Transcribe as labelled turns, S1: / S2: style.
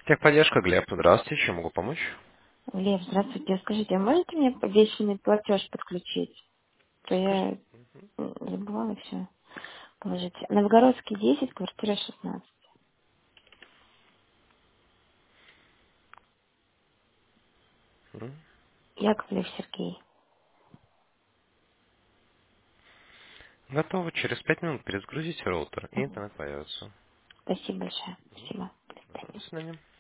S1: Техподдержка, Глеб. Здравствуйте, чем могу помочь?
S2: Лев, здравствуйте. Скажите, а можете мне повешенный платеж подключить? То
S1: Скажи.
S2: я забывала все положить. Новгородский 10, квартира 16.
S1: М.
S2: Яковлев Сергей.
S1: Готово. Через 5 минут перезагрузите роутер, и
S2: Мгм.
S1: интернет появится.
S2: Спасибо большое. Спасибо. До
S1: До
S2: свидания.
S1: свидания.